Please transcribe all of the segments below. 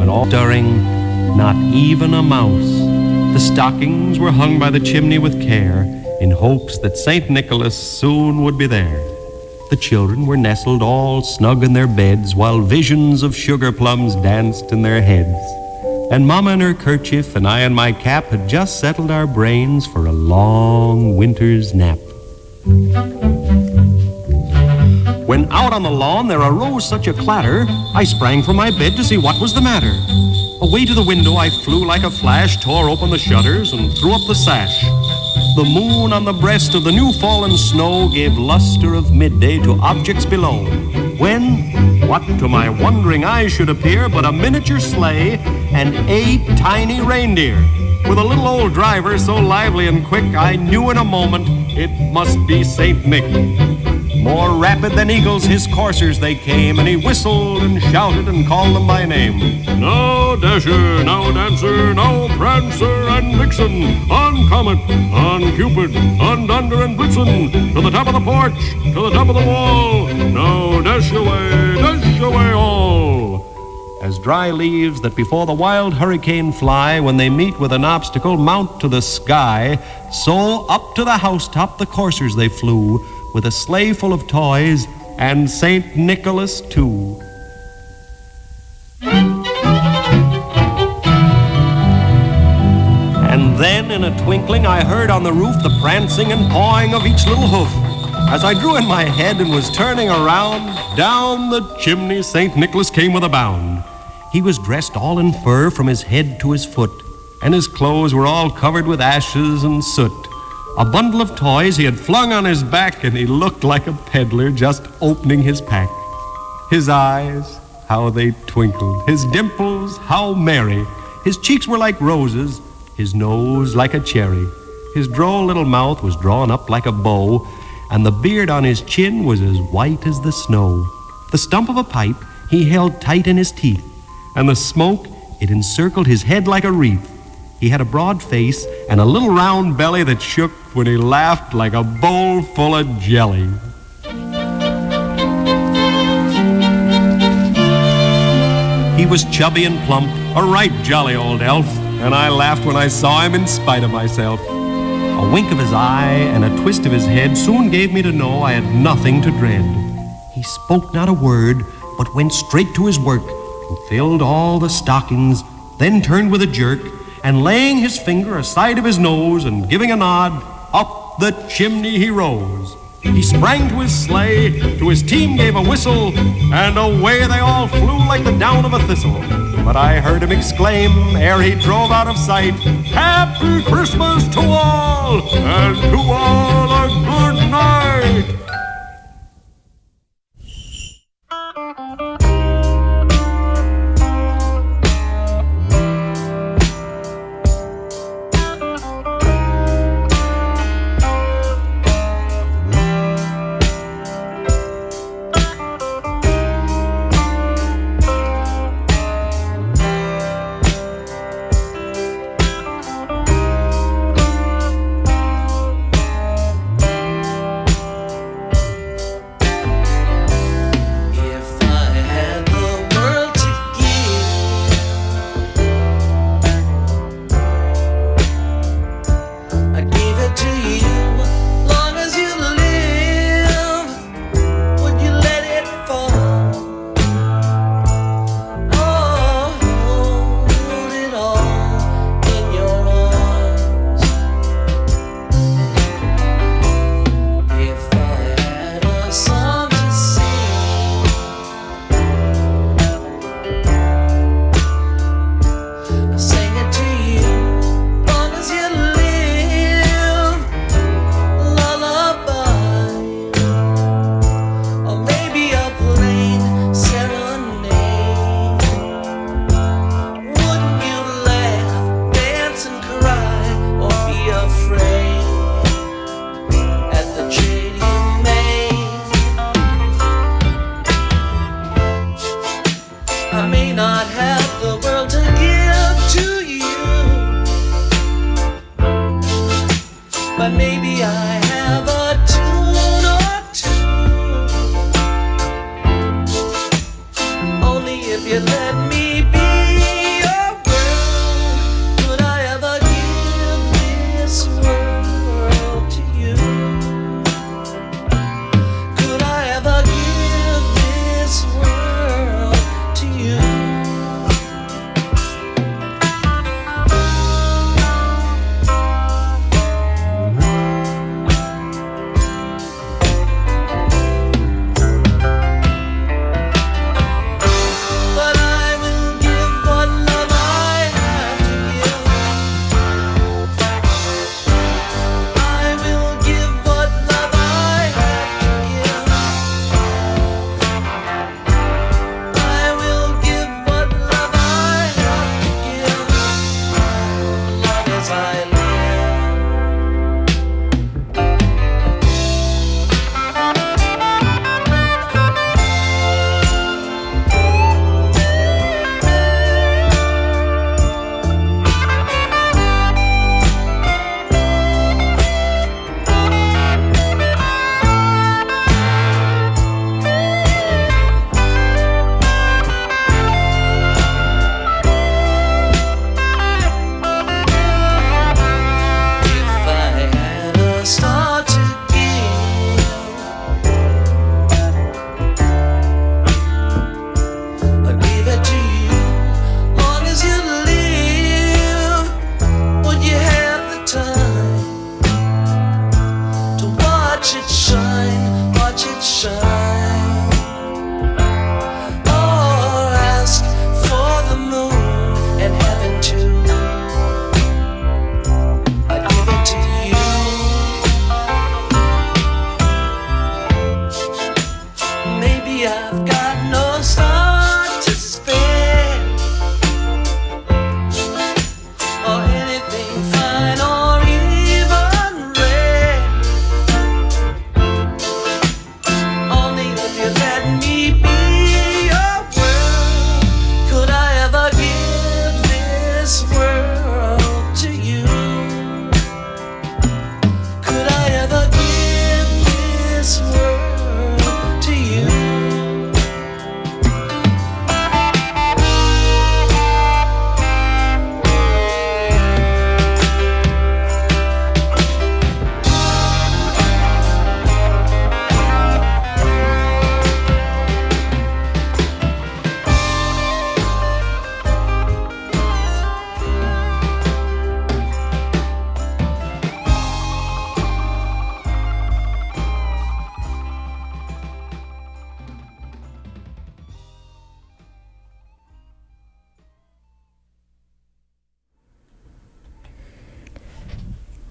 all stirring, not even a mouse. The stockings were hung by the chimney with care, in hopes that St. Nicholas soon would be there. The children were nestled all snug in their beds, while visions of sugar plums danced in their heads. And Mama in her kerchief and I in my cap had just settled our brains for a long winter's nap. When out on the lawn there arose such a clatter, I sprang from my bed to see what was the matter. Away to the window I flew like a flash, tore open the shutters and threw up the sash. The moon on the breast of the new fallen snow gave luster of midday to objects below, when, what to my wondering eyes should appear but a miniature sleigh and 8 tiny reindeer, with a little old driver so lively and quick I knew in a moment it must be Saint Nick. More rapid than eagles his coursers they came, and he whistled and shouted and called them by name. Now Dasher, now Dancer, now Prancer and Vixen, on Comet, on Cupid, on Dunder and Blitzen, to the top of the porch, to the top of the wall, now dash away all. As dry leaves that before the wild hurricane fly, when they meet with an obstacle mount to the sky, so up to the housetop the coursers they flew, with a sleigh full of toys, and St. Nicholas too. And then in a twinkling I heard on the roof the prancing and pawing of each little hoof. As I drew in my head and was turning around, down the chimney St. Nicholas came with a bound. He was dressed all in fur from his head to his foot, and his clothes were all covered with ashes and soot. A bundle of toys he had flung on his back, and he looked like a peddler just opening his pack. His eyes, how they twinkled, his dimples, how merry. His cheeks were like roses, his nose like a cherry. His droll little mouth was drawn up like a bow, and the beard on his chin was as white as the snow. The stump of a pipe he held tight in his teeth, and the smoke, it encircled his head like a wreath. He had a broad face and a little round belly that shook when he laughed like a bowl full of jelly. He was chubby and plump, a right jolly old elf, and I laughed when I saw him in spite of myself. A wink of his eye and a twist of his head soon gave me to know I had nothing to dread. He spoke not a word, but went straight to his work and filled all the stockings, then turned with a jerk, and laying his finger aside of his nose and giving a nod, up the chimney he rose. He sprang to his sleigh, to his team gave a whistle, and away they all flew like the down of a thistle. But I heard him exclaim, ere he drove out of sight, "Happy Christmas to all, and to all a good night!"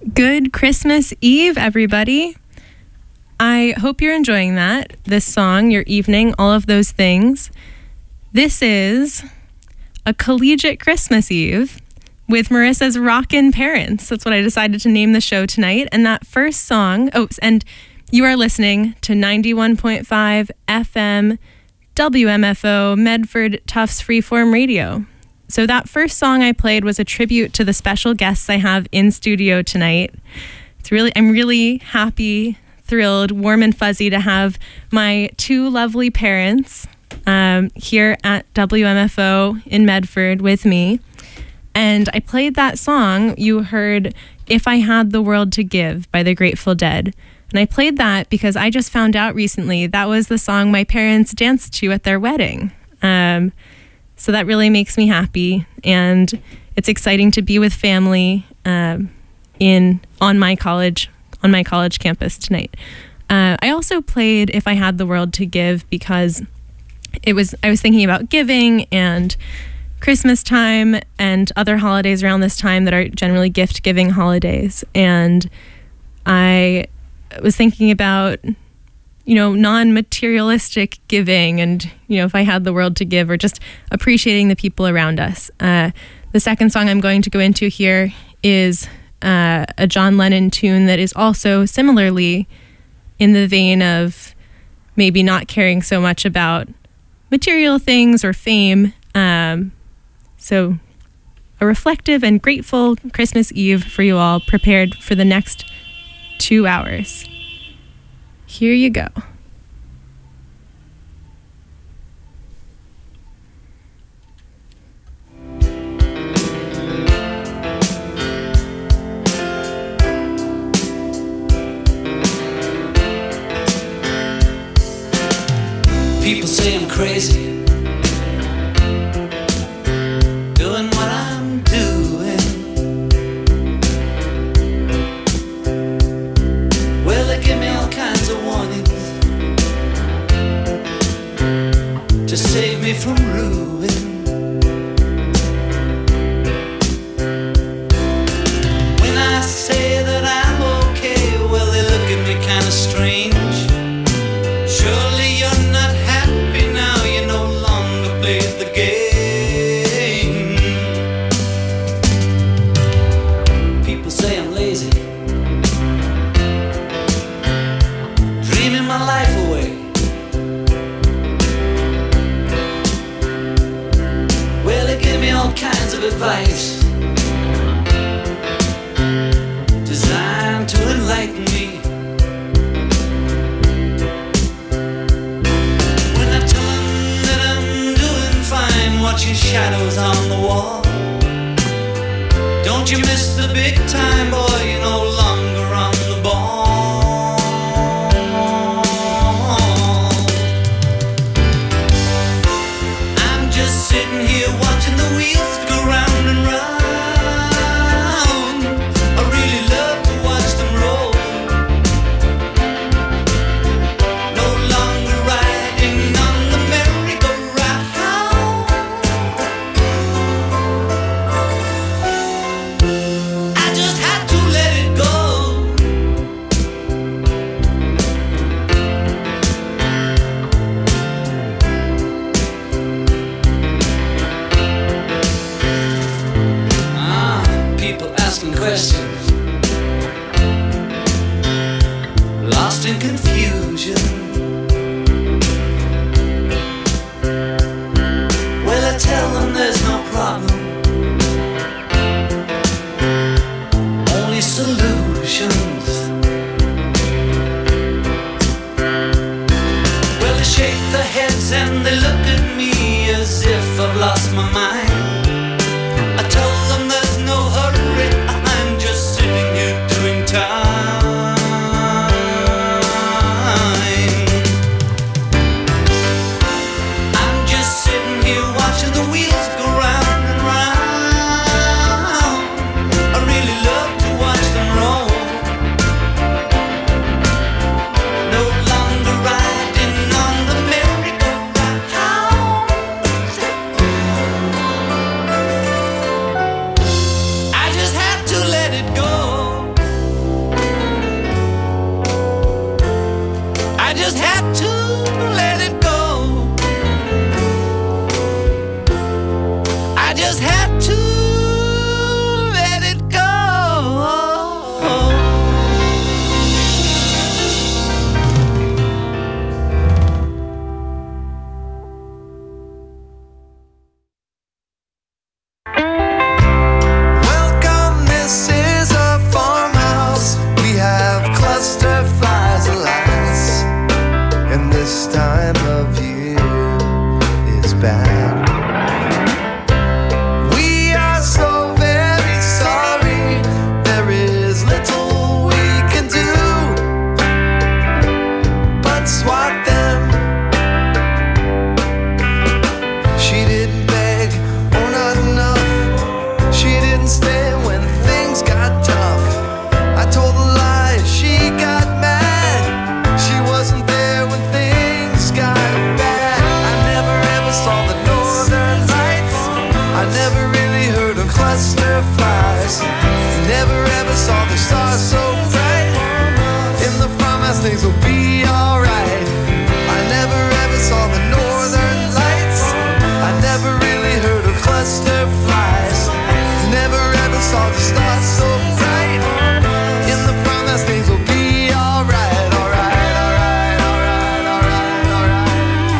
Good Christmas Eve, everybody. I hope you're enjoying that, this song, your evening, all of those things. This is a collegiate Christmas Eve with Marissa's Rockin' Parents. That's what I decided to name the show tonight. And that first song, and you are listening to 91.5 FM WMFO Medford Tufts Freeform Radio. So that first song I played was a tribute to the special guests I have in studio tonight. I'm really happy, thrilled, warm and fuzzy to have my two lovely parents here at WMFO in Medford with me. And I played that song. You heard If I Had the World to Give by the Grateful Dead. And I played that because I just found out recently that was the song my parents danced to at their wedding. So that really makes me happy, and it's exciting to be with family on my college campus tonight. I also played If I Had the World to Give because I was thinking about giving and Christmas time and other holidays around this time that are generally gift-giving holidays, and I was thinking about non-materialistic giving and, if I had the world to give, or just appreciating the people around us. The second song I'm going to go into here is a John Lennon tune that is also similarly in the vein of maybe not caring so much about material things or fame. So a reflective and grateful Christmas Eve for you all, prepared for the next 2 hours. Here you go. People say I'm crazy, doing what I'm doing. Well, they give me all kinds of warnings to save me from ruin. When I say that I'm okay, well, they look at me kind of strange. Surely you're not happy now, you no longer play the game. People say I'm lazy, dreaming my life away. Well, they give me all kinds of advice designed to enlighten me. Watching shadows on the wall. Don't you miss the big time, boy? You're no longer on the ball. I'm just sitting here watching the wheels go round and round. I really love to watch them roll. No longer riding on the merry-go-round. Questions, lost in confusion. Well, I tell them there's no problem, only solutions. Well, they shake their heads and they look at me as if I've lost my mind. I told them there's no hurry, I'm just I never really heard of cluster flies. Never ever saw the stars so bright. In the farmhouse things will be alright. I never ever saw the northern lights. I never really heard of cluster flies. Never ever saw the stars so bright. In the farmhouse things will be alright. Alright, alright, alright, alright, alright.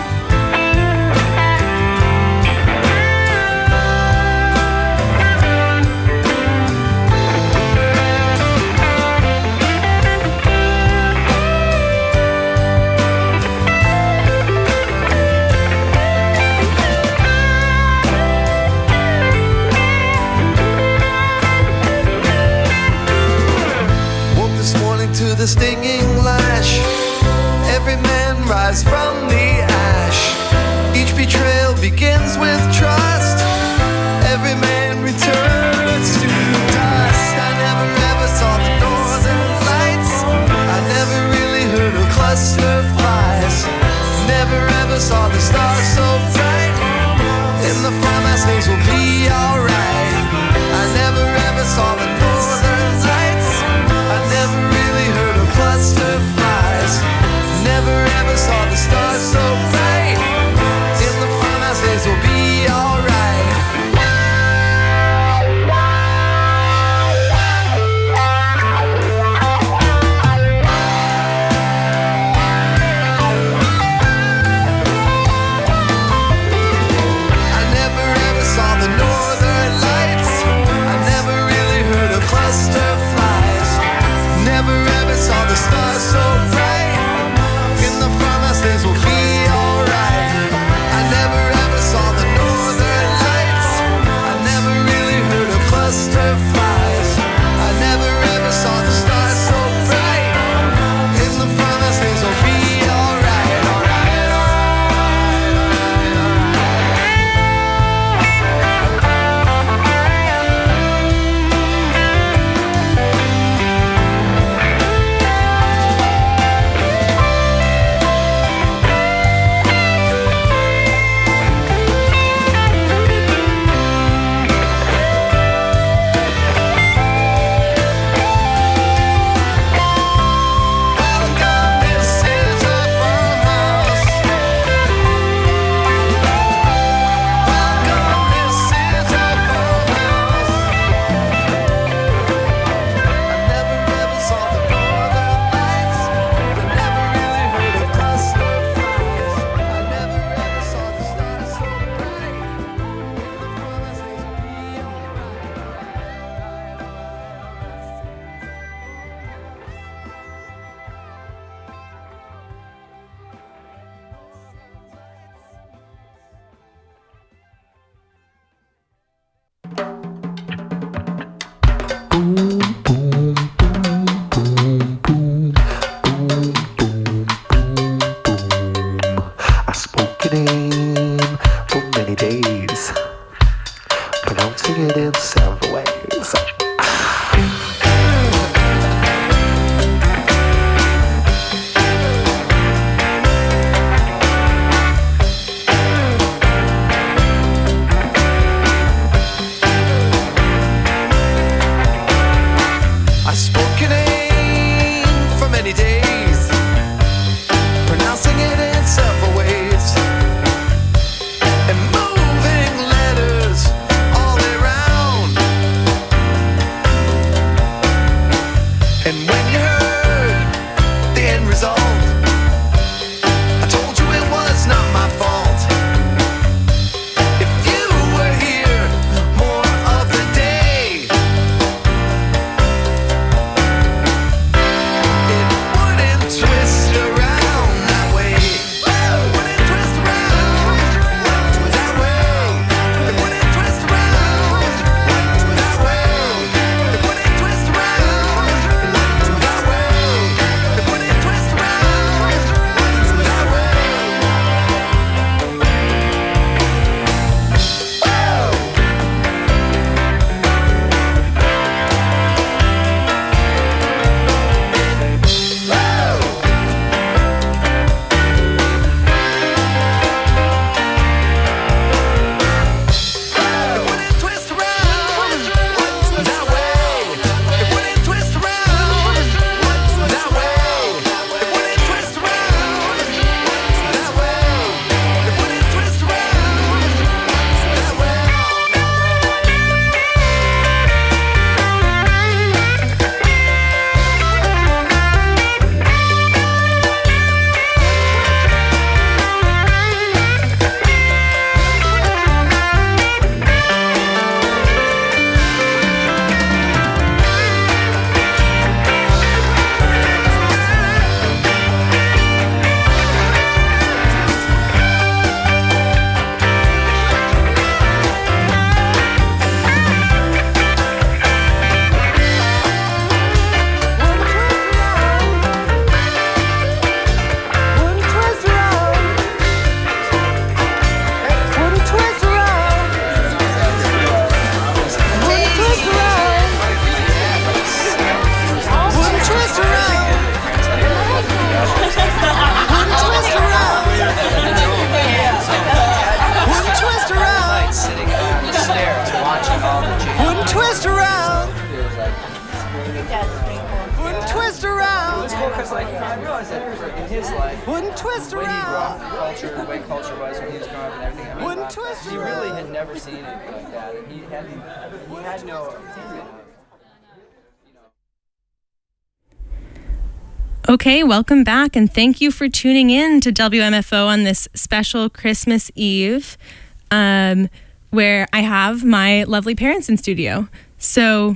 To the stinging lash, every man rise from the ash. Each betrayal begins with trust. Every man returns to dust. I never ever saw the northern lights. I never really heard of cluster flies. Never ever saw the stars so bright. In the farmhouse things will be alright. I never ever saw the northern lights. I never really heard of cluster flies. Never ever saw the stars so bright. In the farmhouse days will be alright. I never ever saw the northern lights. I never really heard of cluster flies. Never ever saw the stars so bright. In the farmhouse days will be alright. I never ever saw the northern lights. I never really heard of cluster flies. I never ever saw the stars so bright. In the farmhouse days will be alright. Alright, alright, alright, welcome, this is a farmhouse. Welcome, this is a farmhouse. I never ever saw the northern lights. I never really heard of cluster flies. I never ever saw the stars so bright. The farmhouse days will be I spoke your name for many days, pronouncing it in several ways. I spoke your name for many days, pronouncing it in several ways, and moving letters all around. twist around. Wouldn't twist around. It's cool because like I realized that in his life, Wouldn't twist the way he grew around. up, the way culture was when he was growing up and everything. I mean, Wouldn't twist he really around. had never seen it like that, and he had no opinion of. Okay, welcome back, and thank you for tuning in to WMFO on this special Christmas Eve, where I have my lovely parents in studio. So,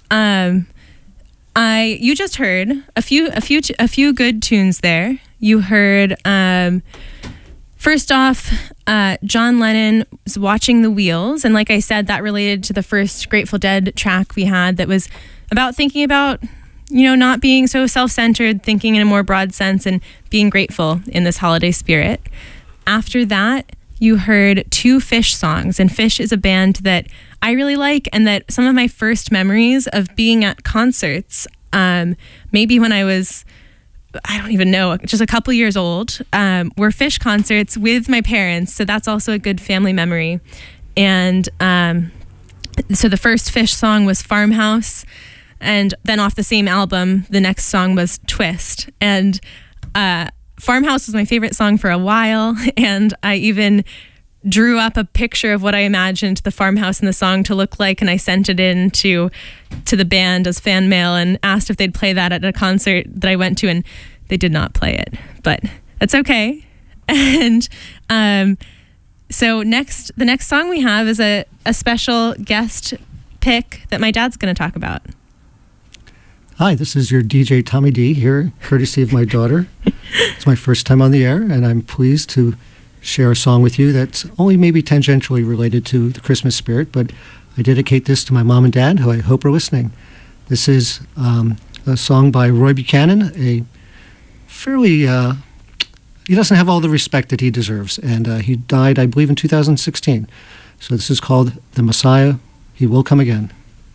you just heard a few good tunes there. You heard first off, John Lennon was Watching the Wheels, and like I said, that related to the first Grateful Dead track we had that was about thinking about, not being so self-centered, thinking in a more broad sense, and being grateful in this holiday spirit. After that, you heard two Fish songs, and Fish is a band that I really like, and that some of my first memories of being at concerts, maybe when I was, I don't even know, just a couple years old, were Fish concerts with my parents, so that's also a good family memory. And so the first Fish song was Farmhouse, and then off the same album, the next song was Twist. And Farmhouse was my favorite song for a while, and I even drew up a picture of what I imagined the farmhouse in the song to look like, and I sent it in to the band as fan mail and asked if they'd play that at a concert that I went to, and they did not play it, but that's okay. And so the next song we have is a special guest pick that my dad's going to talk about. Hi, this is your DJ Tommy D here, courtesy of my daughter. It's my first time on the air, and I'm pleased to share a song with you that's only maybe tangentially related to the Christmas spirit, but I dedicate this to my mom and dad, who I hope are listening. This is a song by Roy Buchanan, a fairly, he doesn't have all the respect that he deserves, and he died, I believe, in 2016. So this is called The Messiah, He Will Come Again.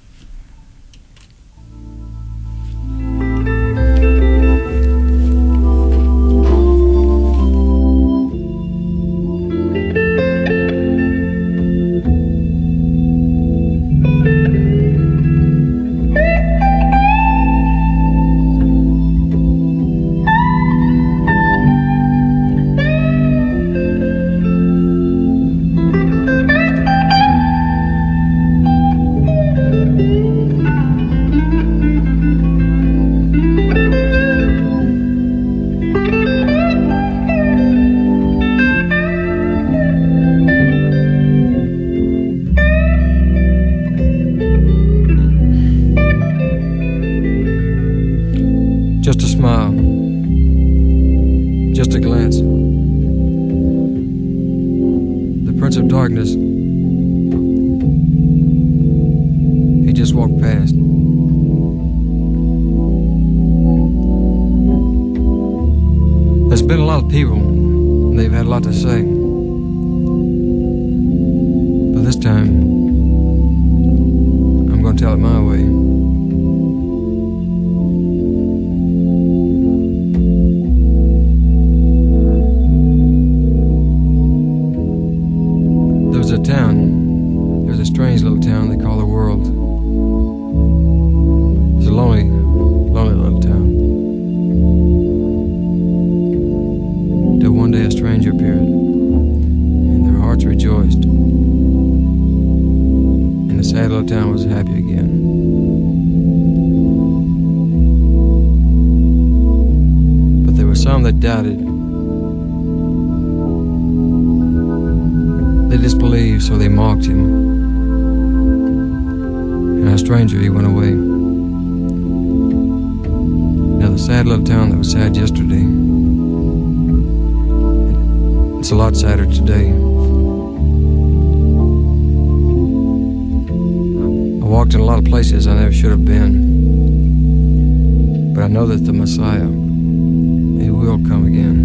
Just a smile, just a glance. The Prince of Darkness, he just walked past. There's been a lot of people, and they've had a lot to say. But this time, I'm going to tell it my way. There's a strange little town they call the world. It's a lonely, lonely little town. Till one day a stranger appeared, and their hearts rejoiced. And the sad little town was happy again. But there were some that doubted. They disbelieved, so they mocked him. And a stranger, he went away. Now the sad little town that was sad yesterday, it's a lot sadder today. I walked in a lot of places I never should have been. But I know that the Messiah, he will come again.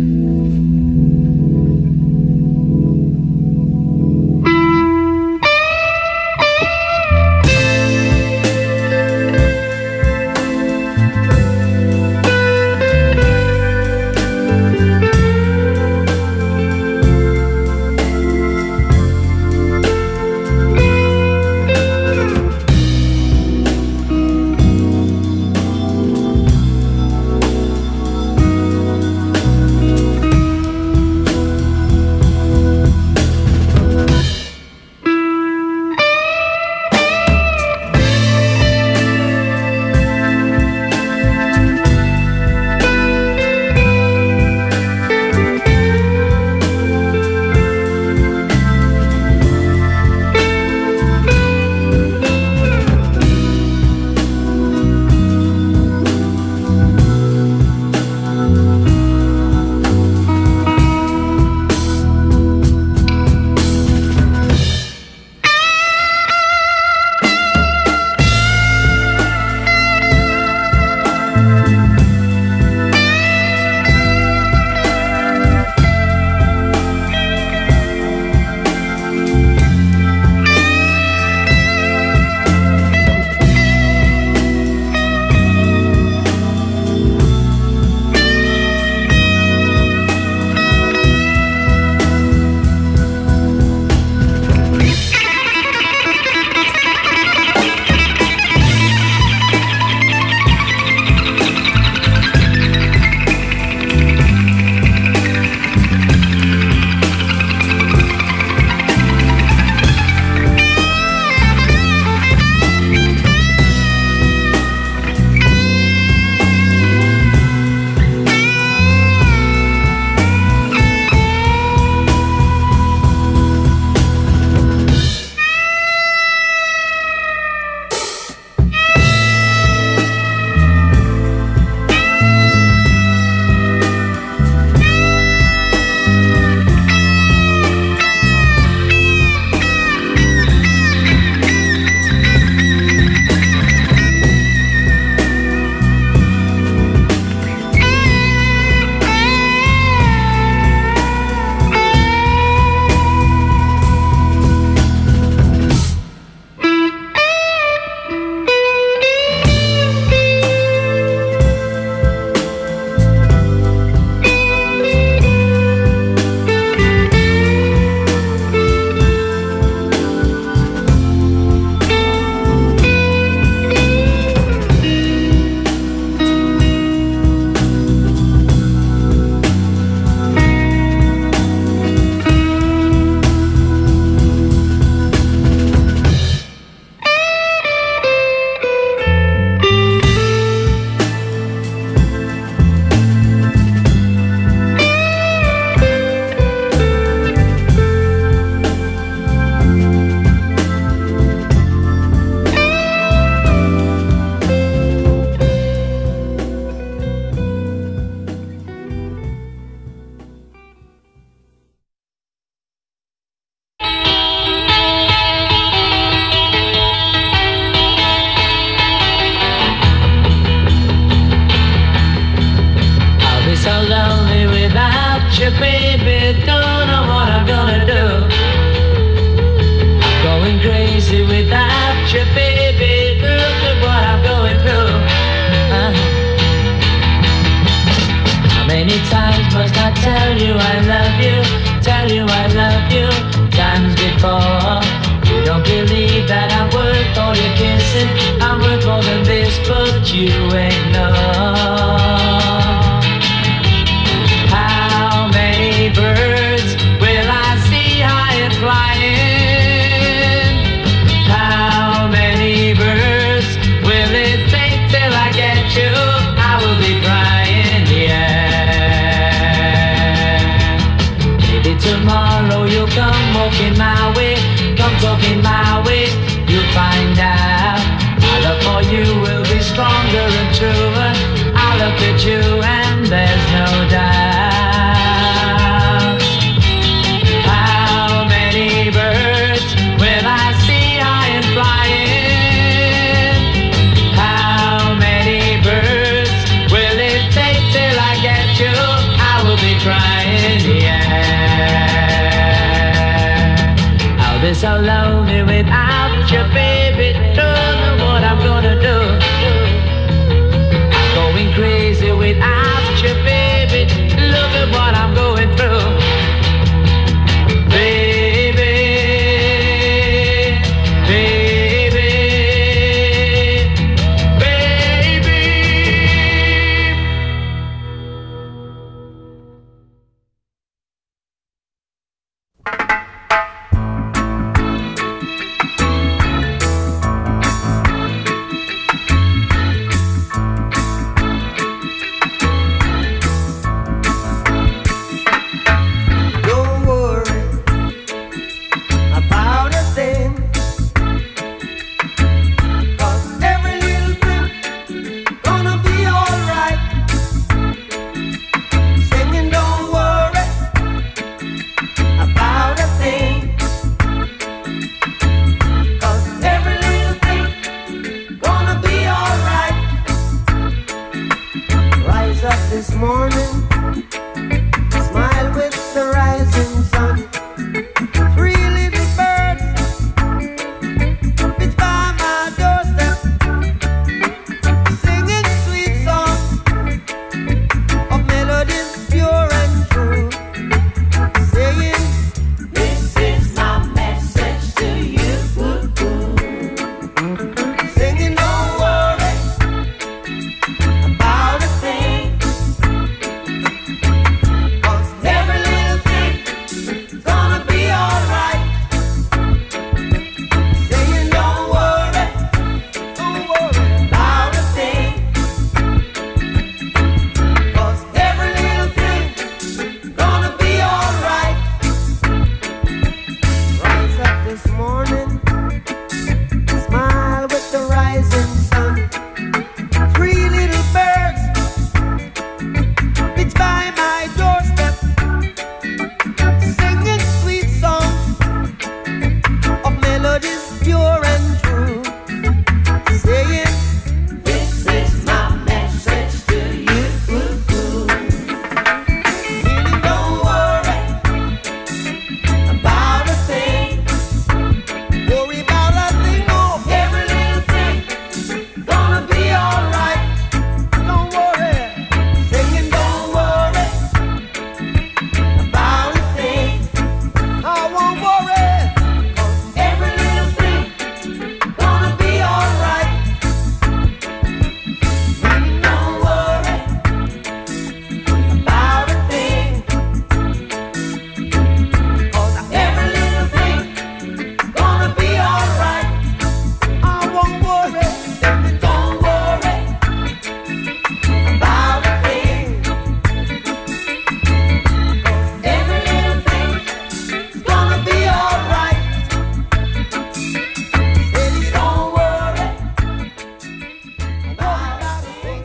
times must I tell you I love you, tell you I love you, times before. You don't believe that I'm worth all your kissing, I'm worth more than this, but you ignore. How many birds will I see high and flying? How many birds will it take till I get you? I will be crying, yeah. Maybe tomorrow you'll come walking my way, come talking my way, you'll find out my love for you will be stronger and truer. I look at you and there's no doubt. How many birds will I see high and flying? How many birds will it take till I get you? I will be crying, yeah. I'll be so lonely without you, baby. Don't know what I'm gonna do. I'm going crazy without you, baby. Look at what I'm going through. Baby, baby, baby. Don't worry about a thing, 'cause every little thing gonna be alright. Singing, don't worry about a thing, 'cause every little thing gonna be alright. Rise up this morning, smile with the rising sun. Three little birds pitch by my doorstep, singing sweet songs of melodies pure and true, saying, "This is my message to you." Singing, don't worry about a thing, 'cause every little thing is gonna be alright. Saying, don't worry about a thing, 'cause every little thing is gonna be alright. Rise up this morning, smile with the rising sun. Three little birds pitch by my doorstep, singing sweet songs of melodies pure and true, saying, "This is my message to you." Meaning, don't worry about a thing, worry about a thing, oh, every little thing gonna be alright. Don't worry, singing, don't worry about a thing. I won't worry, 'cause every little thing gonna be alright. Don't worry about a thing, 'cause every little thing gonna be alright. I won't worry, singing, don't worry about a thing, 'cause every little thing is gonna be alright. Baby, don't worry about a thing.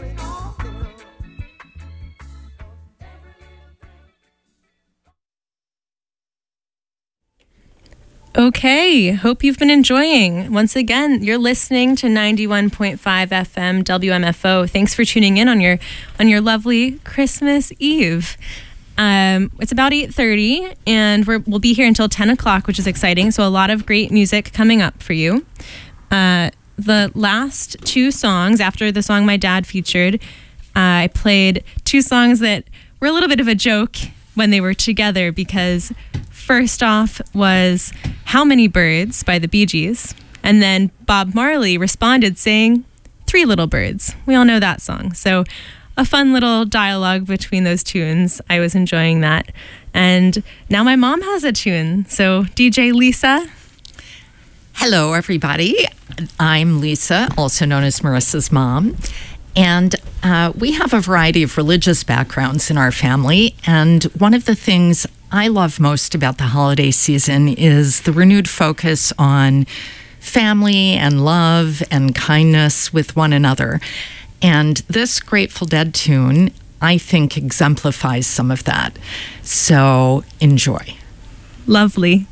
Okay, hope you've been enjoying. Once again, you're listening to 91.5 FM WMFO. Thanks for tuning in on your lovely Christmas Eve. It's about 8:30, and we'll be here until 10 o'clock, which is exciting. So a lot of great music coming up for you. The last two songs, after the song my dad featured, I played two songs that were a little bit of a joke when they were together, because first off was How Many Birds by the Bee Gees, and then Bob Marley responded saying 3 Little Birds. We all know that song. So a fun little dialogue between those tunes. I was enjoying that. And now my mom has a tune. So DJ Lisa. Hello, everybody. I'm Lisa, also known as Marissa's mom. And we have a variety of religious backgrounds in our family. And one of the things I love most about the holiday season is the renewed focus on family and love and kindness with one another. And this Grateful Dead tune, I think, exemplifies some of that. So enjoy. Lovely.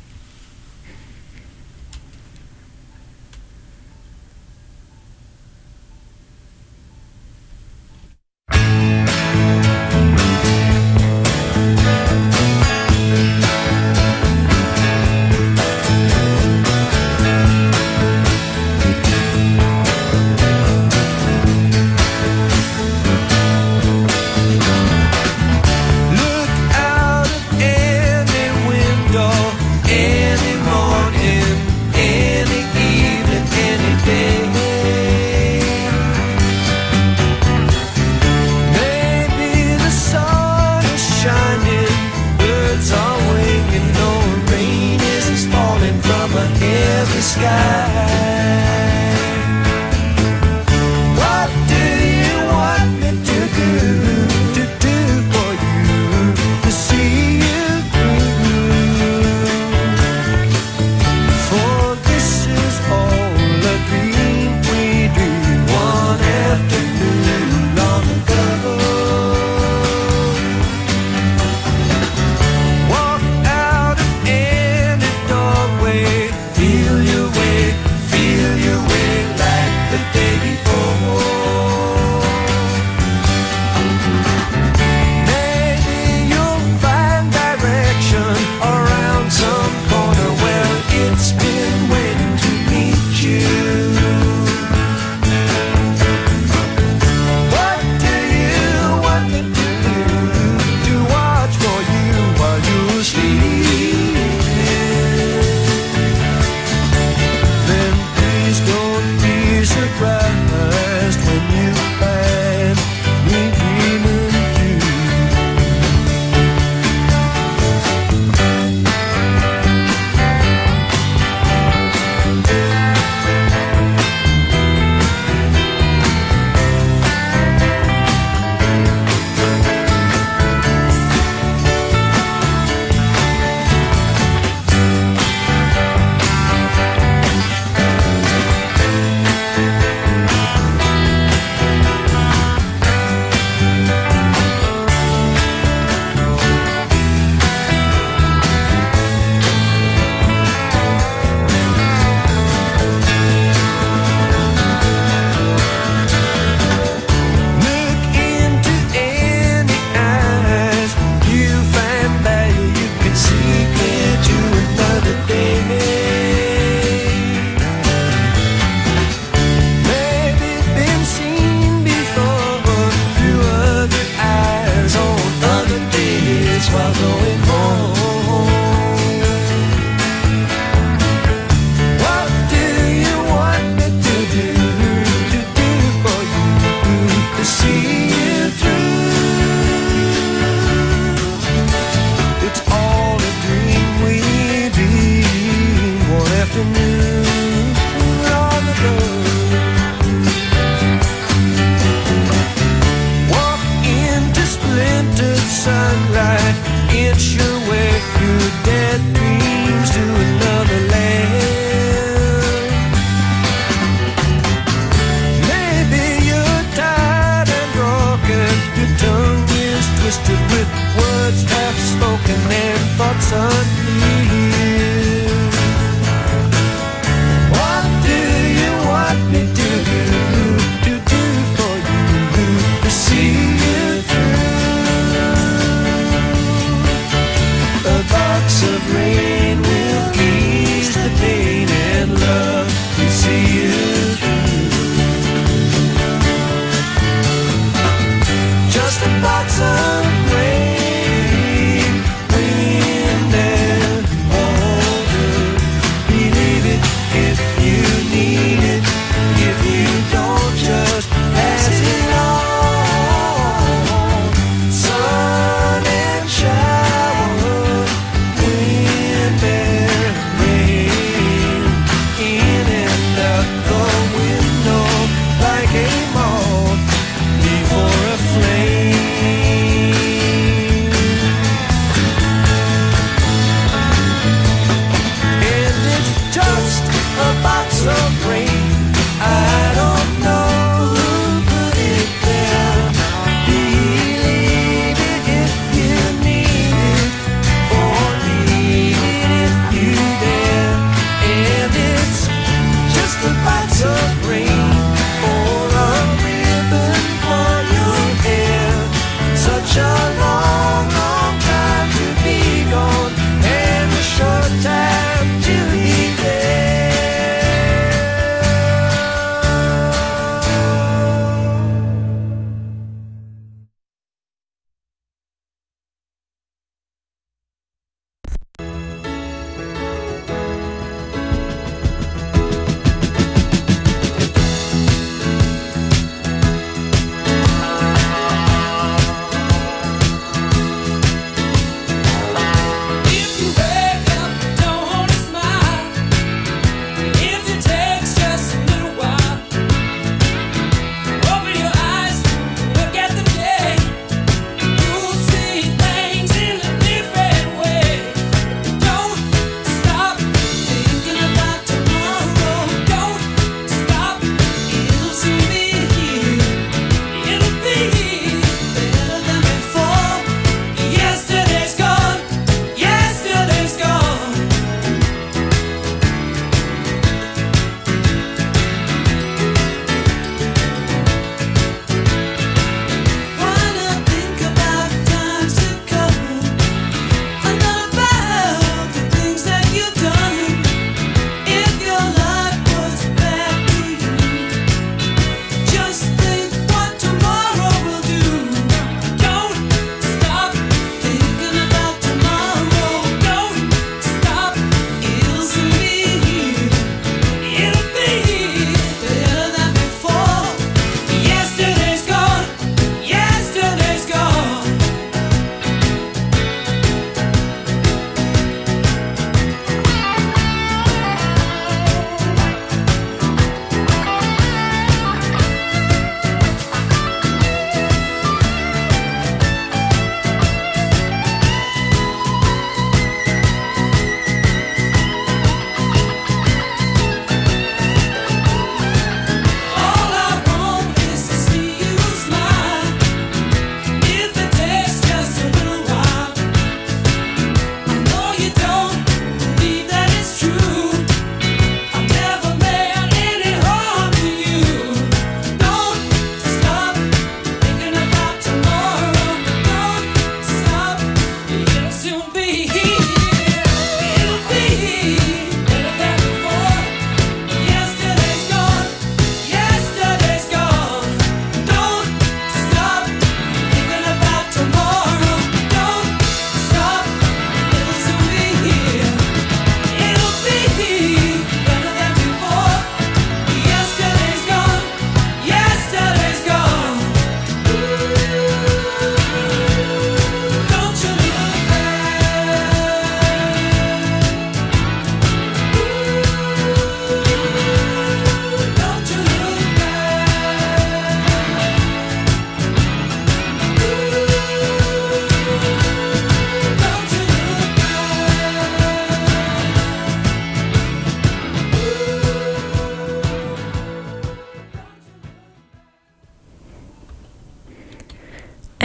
Just a box of rain.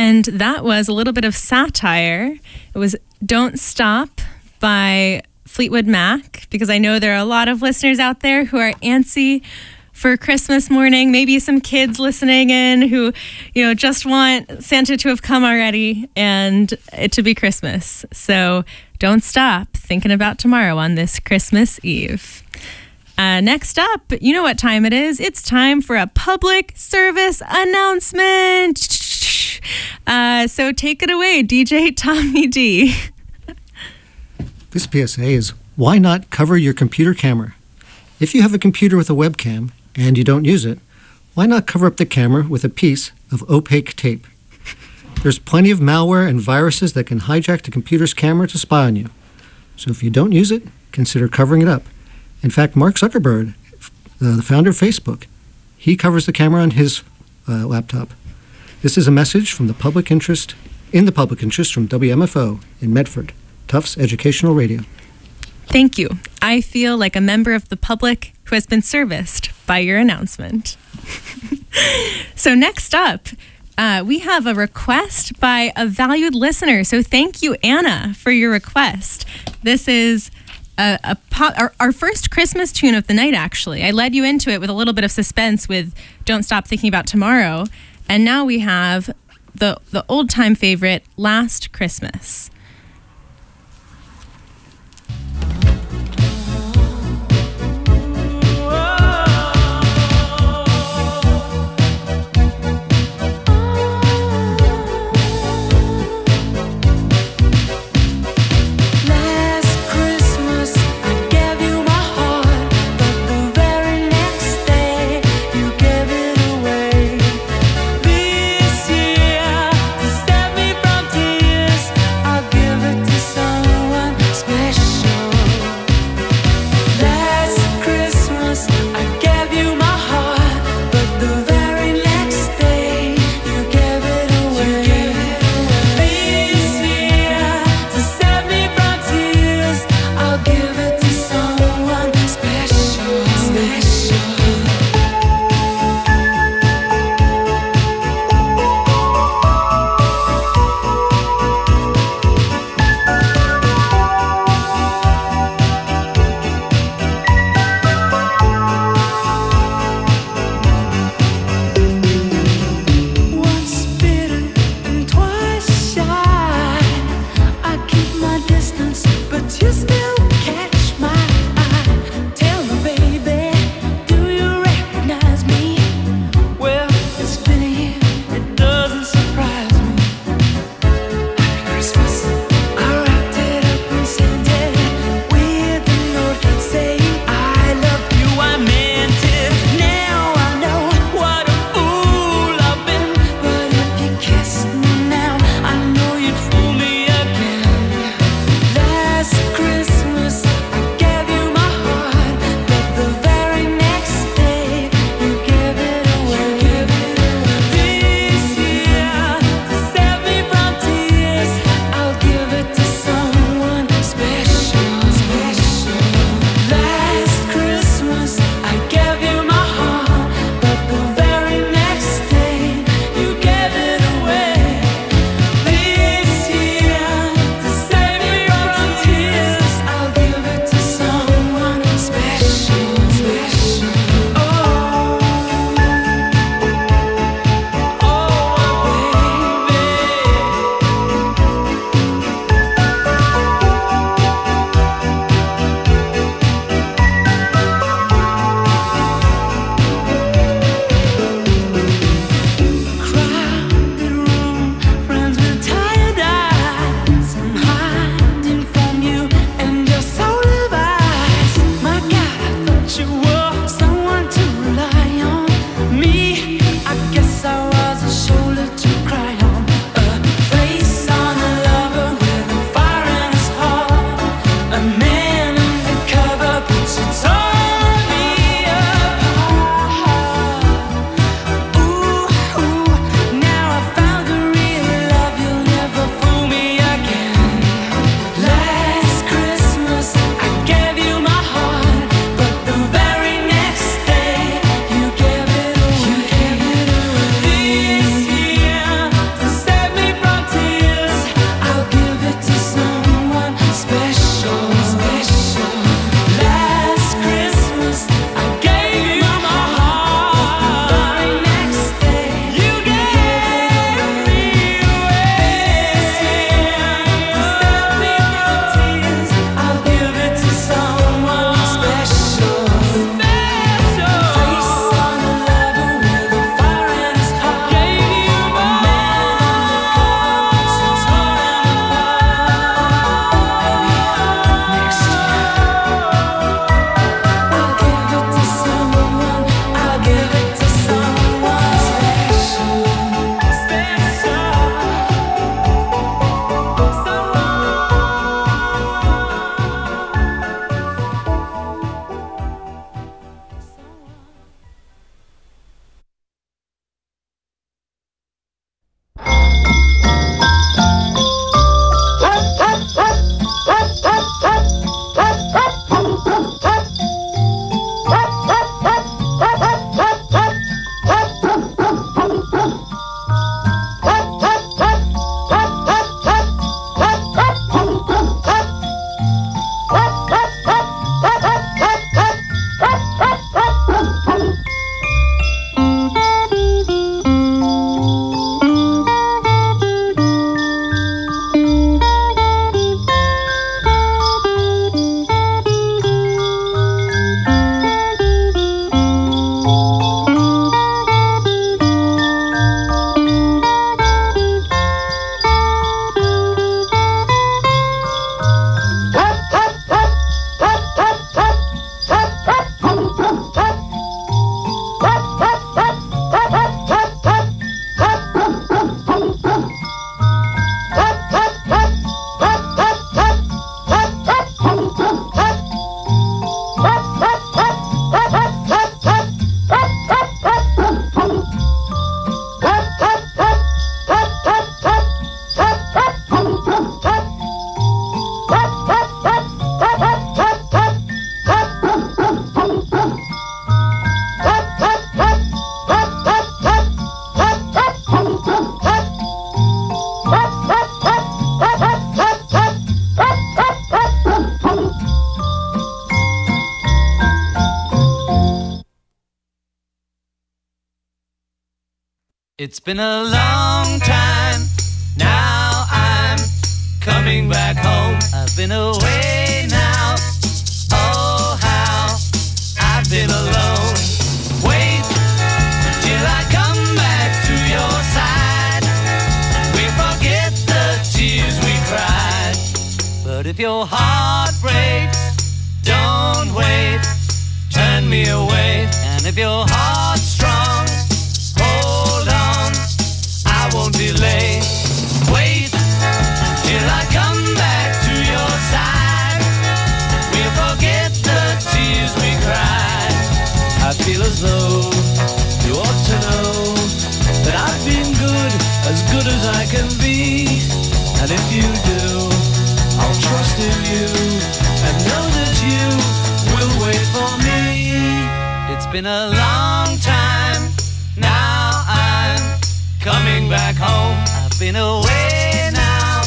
And that was a little bit of satire. It was Don't Stop by Fleetwood Mac, because I know there are a lot of listeners out there who are antsy for Christmas morning. Maybe some kids listening in who, just want Santa to have come already and it to be Christmas. So don't stop thinking about tomorrow on this Christmas Eve. Next up, you know what time it is. It's time for a public service announcement. So take it away, DJ Tommy D. This PSA is, why not cover your computer camera? If you have a computer with a webcam and you don't use it, why not cover up the camera with a piece of opaque tape? There's plenty of malware and viruses that can hijack the computer's camera to spy on you. So if you don't use it, consider covering it up. In fact, Mark Zuckerberg, the founder of Facebook, he covers the camera on his laptop. This is a message from the public interest from WMFO in Medford, Tufts Educational Radio. Thank you. I feel like a member of the public who has been serviced by your announcement. So next up, we have a request by a valued listener. So thank you, Anna, for your request. This is our first Christmas tune of the night, actually. I led you into it with a little bit of suspense with Don't Stop Thinking About Tomorrow. And now we have the old-time favorite, Last Christmas. This year, to save me from tears, I It's been a long time, now I'm coming back home. I've been away now, oh how I've been alone. Wait till I come back to your side. We forget the tears we cried. But if your heart breaks, don't wait, turn me away. And if your heart's strong, hold on, I won't delay. Wait till I come back to your side. We'll forget the tears we cried. I feel as though you ought to know that I've been good as I can be. And if you do, I'll trust in you and know that you will wait for me. It's been a long time, now I'm coming back home. I've been away now,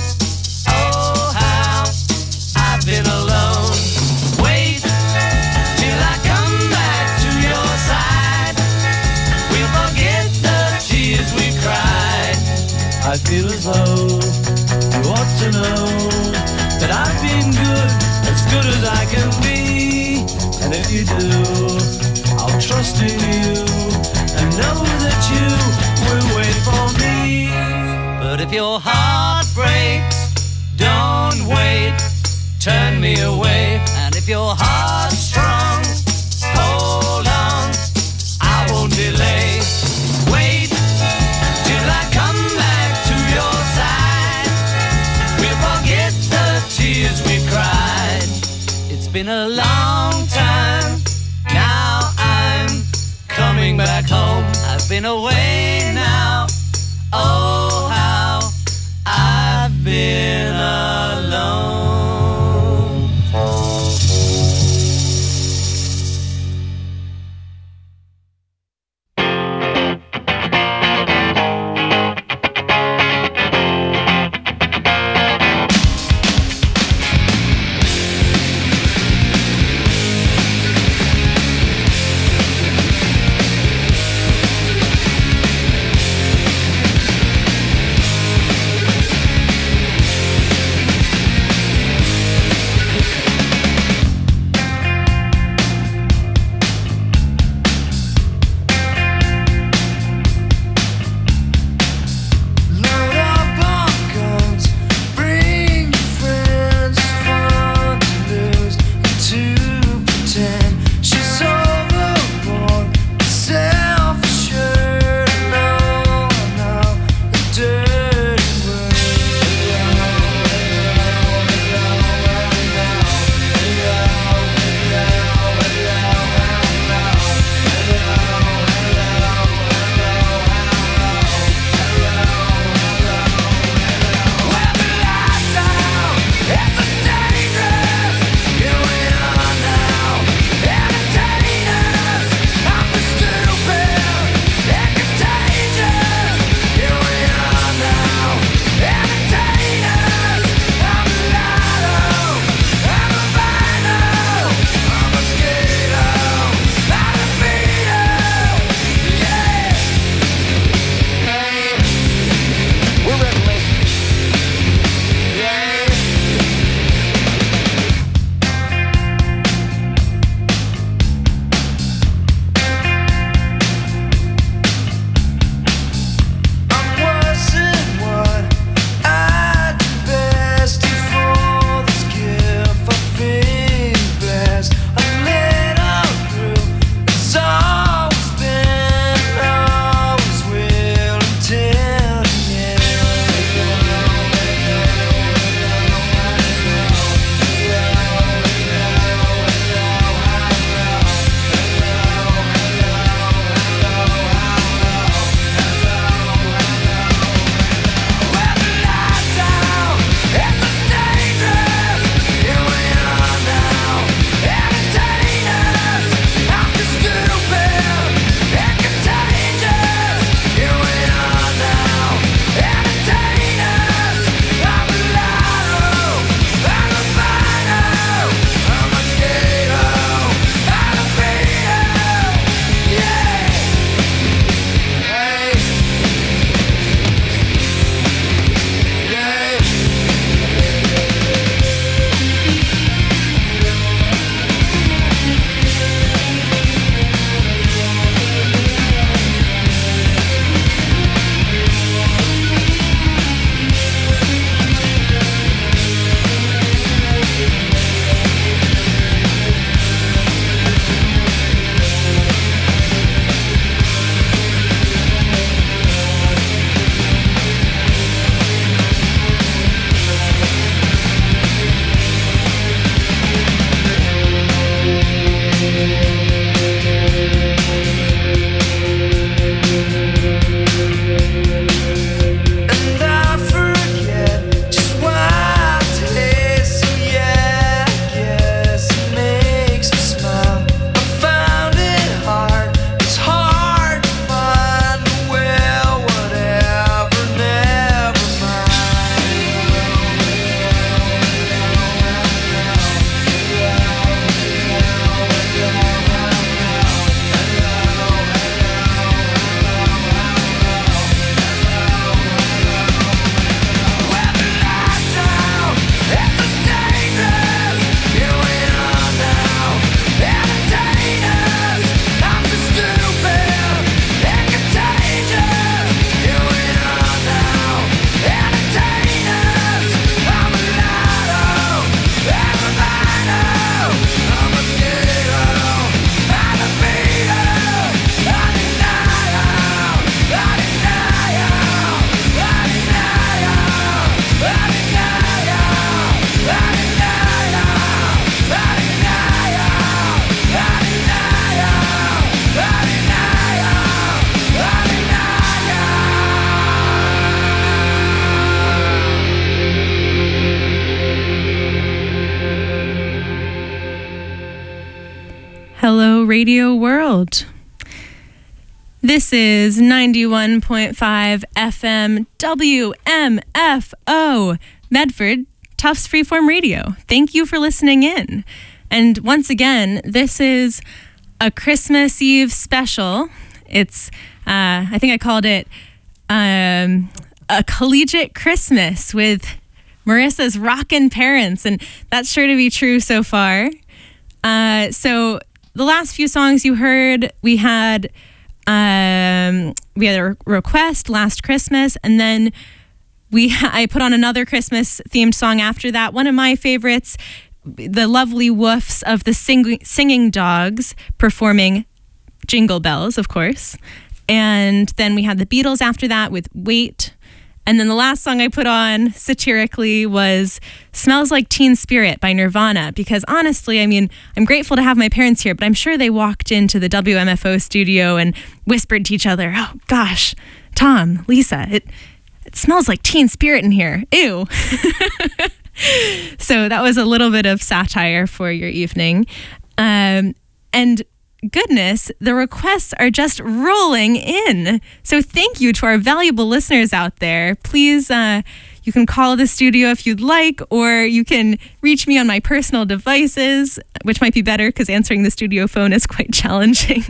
oh how I've been alone. Wait till I come back to your side. We'll forget the tears we cried. I feel as though you ought to know that I've been good as I can be. And if you do, I'll trust in you and know that you will wait for me. But if your heart breaks, don't wait, turn me away. And if your heart's strong, hold on, I won't delay. Wait till I come back to your side. We'll forget the tears we cried. It's been a long time, now I'm coming back home. I've been away now, oh how I've been alone. radio world. This is 91.5 FM WMFO, Medford, Tufts Freeform Radio. Thank you for listening in. And once again, this is a Christmas Eve special. It's, I think I called it a collegiate Christmas with Marissa's rockin' parents, and that's sure to be true so far. So the last few songs you heard, we had a request, Last Christmas, and then I put on another Christmas themed song after that. One of my favorites, the lovely woofs of the singing dogs performing Jingle Bells, of course. And then we had the Beatles after that with Wait. And then the last song I put on satirically was Smells Like Teen Spirit by Nirvana, because honestly, I mean, I'm grateful to have my parents here, but I'm sure they walked into the WMFO studio and whispered to each other, oh gosh, Tom, Lisa, it smells like Teen Spirit in here. Ew. So that was a little bit of satire for your evening. And goodness, the requests are just rolling in. So thank you to our valuable listeners out there. Please, you can call the studio if you'd like, or you can reach me on my personal devices, which might be better because answering the studio phone is quite challenging.